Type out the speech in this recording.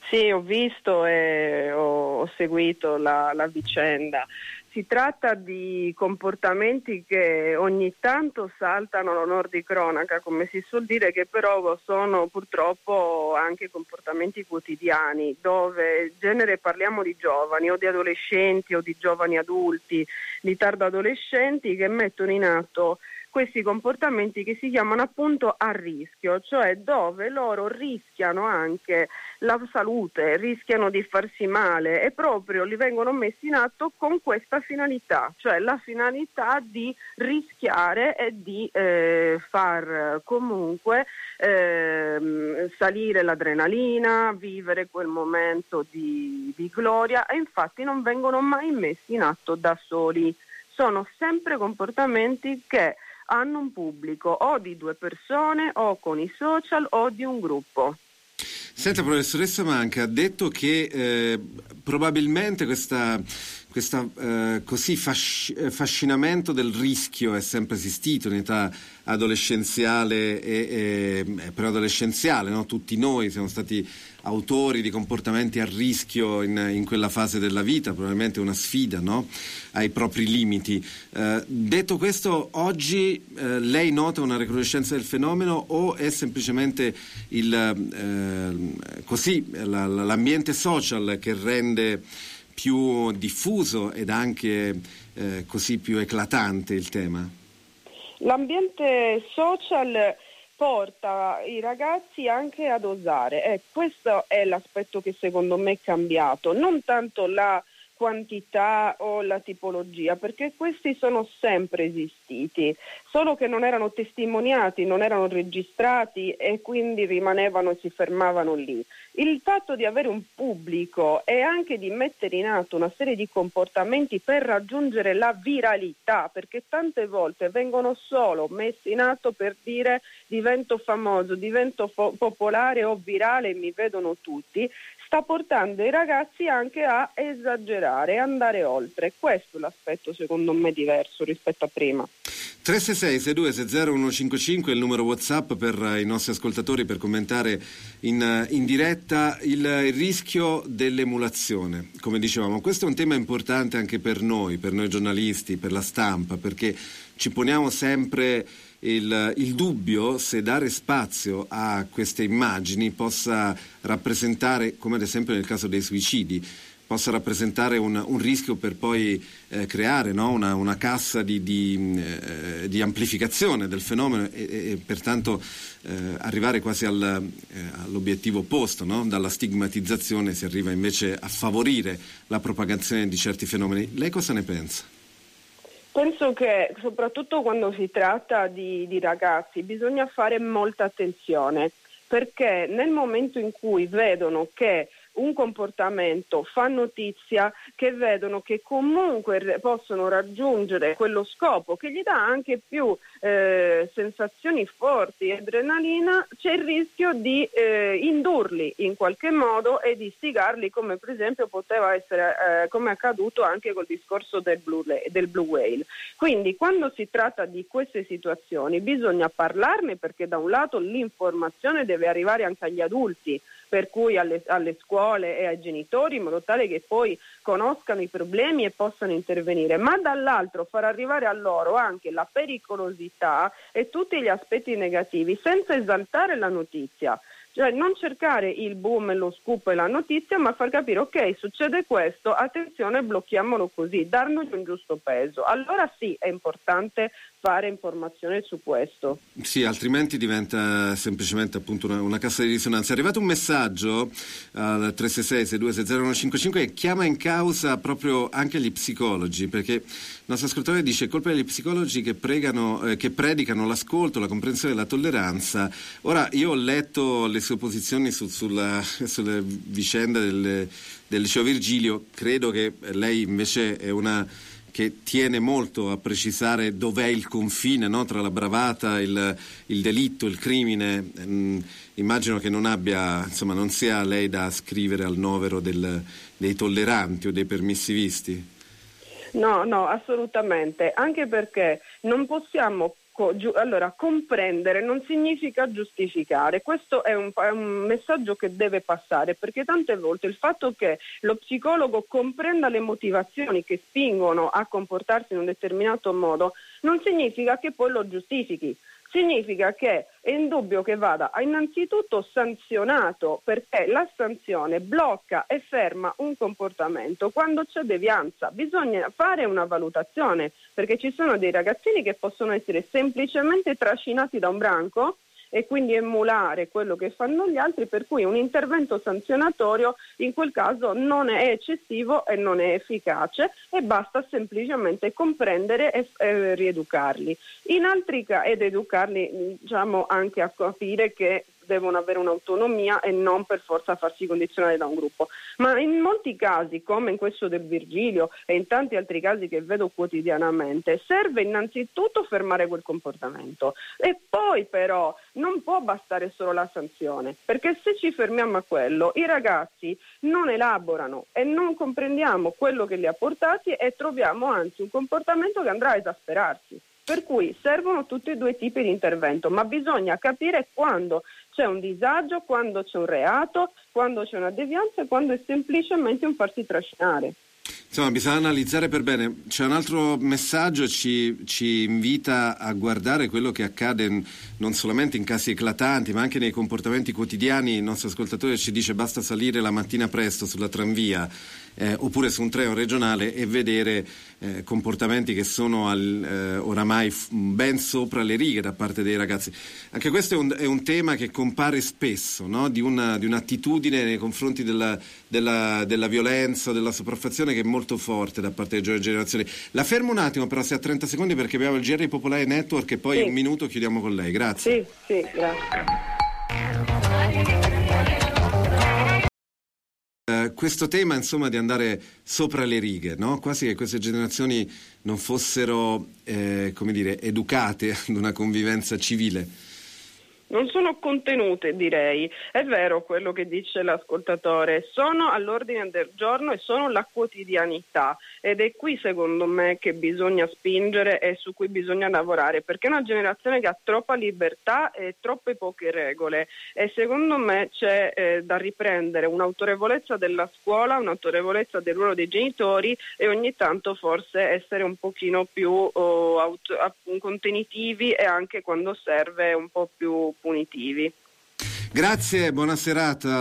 Sì, ho visto e ho seguito la vicenda. Si tratta di comportamenti che ogni tanto saltano all'onor di cronaca, come si suol dire, che però sono purtroppo anche comportamenti quotidiani, dove in genere parliamo di giovani o di adolescenti o di giovani adulti, di tardo adolescenti che mettono in atto questi comportamenti che si chiamano appunto a rischio, cioè dove loro rischiano anche la salute, rischiano di farsi male e proprio li vengono messi in atto con questa finalità, cioè la finalità di rischiare e di far comunque salire l'adrenalina, vivere quel momento di gloria, e infatti non vengono mai messi in atto da soli. Sono sempre comportamenti che hanno un pubblico o di 2 persone o con i social o di un gruppo. Senta, professoressa Manca, ha detto che probabilmente questa così fascinamento del rischio è sempre esistito in età adolescenziale e preadolescenziale, no? Tutti noi siamo stati autori di comportamenti a rischio in quella fase della vita, probabilmente una sfida, no? Ai propri limiti. Detto questo, oggi lei nota una recrudescenza del fenomeno o è semplicemente l'ambiente social che rende più diffuso ed anche così più eclatante il tema? L'ambiente social porta i ragazzi anche ad osare, questo è l'aspetto che secondo me è cambiato, non tanto la quantità o la tipologia, perché questi sono sempre esistiti, solo che non erano testimoniati, non erano registrati e quindi rimanevano e si fermavano lì. Il fatto di avere un pubblico e anche di mettere in atto una serie di comportamenti per raggiungere la viralità, perché tante volte vengono solo messi in atto per dire divento famoso, divento popolare o virale e mi vedono tutti, sta portando i ragazzi anche a esagerare, andare oltre. Questo è l'aspetto secondo me diverso rispetto a prima. 366-6260-155 è il numero WhatsApp per i nostri ascoltatori per commentare in diretta il rischio dell'emulazione. Come dicevamo, questo è un tema importante anche per noi giornalisti, per la stampa, perché ci poniamo sempre il dubbio se dare spazio a queste immagini possa rappresentare, come ad esempio nel caso dei suicidi, possa rappresentare un rischio per poi creare, no? una cassa di amplificazione del fenomeno e pertanto arrivare quasi all'obiettivo opposto, no? Dalla stigmatizzazione si arriva invece a favorire la propagazione di certi fenomeni. Lei cosa ne pensa? Penso che soprattutto quando si tratta di ragazzi bisogna fare molta attenzione, perché nel momento in cui vedono che un comportamento fa notizia, che vedono che comunque possono raggiungere quello scopo che gli dà anche più sensazioni forti, adrenalina, c'è il rischio di indurli in qualche modo e di istigarli, come per esempio poteva essere come è accaduto anche col discorso del Blue Whale. Quindi quando si tratta di queste situazioni bisogna parlarne, perché da un lato l'informazione deve arrivare anche agli adulti, per cui alle scuole e ai genitori, in modo tale che poi conoscano i problemi e possano intervenire, ma dall'altro far arrivare a loro anche la pericolosità e tutti gli aspetti negativi senza esaltare la notizia. Cioè non cercare il boom, lo scoop e la notizia, ma far capire ok, succede questo, attenzione, blocchiamolo così, dargli un giusto peso. Allora sì, è importante fare informazione su questo. Sì, altrimenti diventa semplicemente appunto una cassa di risonanza. È arrivato un messaggio al 366-6260-155 che chiama in causa proprio anche gli psicologi, perché il nostro ascoltatore dice: colpa degli psicologi che predicano l'ascolto, la comprensione e la tolleranza. Ora, io ho letto le sue posizioni sulle vicende del liceo Virgilio, credo che lei invece è una che tiene molto a precisare dov'è il confine, no? Tra la bravata, il delitto, il crimine. Immagino che non sia lei da scrivere al novero dei tolleranti o dei permissivisti. No, assolutamente, anche perché non possiamo Allora, comprendere non significa giustificare, questo è un messaggio che deve passare, perché tante volte il fatto che lo psicologo comprenda le motivazioni che spingono a comportarsi in un determinato modo non significa che poi lo giustifichi. Significa che è indubbio che vada innanzitutto sanzionato, perché la sanzione blocca e ferma un comportamento quando c'è devianza. Bisogna fare una valutazione, perché ci sono dei ragazzini che possono essere semplicemente trascinati da un branco e quindi emulare quello che fanno gli altri, per cui un intervento sanzionatorio in quel caso non è eccessivo e non è efficace e basta semplicemente comprendere e rieducarli. In altri casi, ed educarli diciamo anche a capire che devono avere un'autonomia e non per forza farsi condizionare da un gruppo. Ma in molti casi, come in questo del Virgilio e in tanti altri casi che vedo quotidianamente, serve innanzitutto fermare quel comportamento e poi però non può bastare solo la sanzione, perché se ci fermiamo a quello i ragazzi non elaborano e non comprendiamo quello che li ha portati e troviamo anzi un comportamento che andrà a esasperarsi. Per cui servono tutti e due i tipi di intervento, ma bisogna capire quando c'è un disagio, quando c'è un reato, quando c'è una devianza e quando è semplicemente un farsi trascinare. Insomma, bisogna analizzare per bene. C'è un altro messaggio, ci invita a guardare quello che accade non solamente in casi eclatanti, ma anche nei comportamenti quotidiani. Il nostro ascoltatore ci dice: basta salire la mattina presto sulla tranvia oppure su un treno regionale e vedere comportamenti che sono oramai ben sopra le righe da parte dei ragazzi. Anche questo è un tema che compare spesso, no? di un'attitudine nei confronti della violenza, della sopraffazione, che è molto forte da parte delle giovani generazioni. La fermo un attimo, però, se ha 30 secondi, perché abbiamo il GR Popolare Network e poi un minuto chiudiamo con lei. Grazie. Sì, grazie. Questo tema, insomma, di andare sopra le righe, no? Quasi che queste generazioni non fossero, educate ad una convivenza civile. Non sono contenute, direi. È vero quello che dice l'ascoltatore, sono all'ordine del giorno e sono la quotidianità, ed è qui secondo me che bisogna spingere e su cui bisogna lavorare, perché è una generazione che ha troppa libertà e troppe poche regole e secondo me c'è da riprendere un'autorevolezza della scuola, un'autorevolezza del ruolo dei genitori e ogni tanto forse essere un pochino più contenitivi e anche quando serve un po' più punitivi. Grazie, buona serata.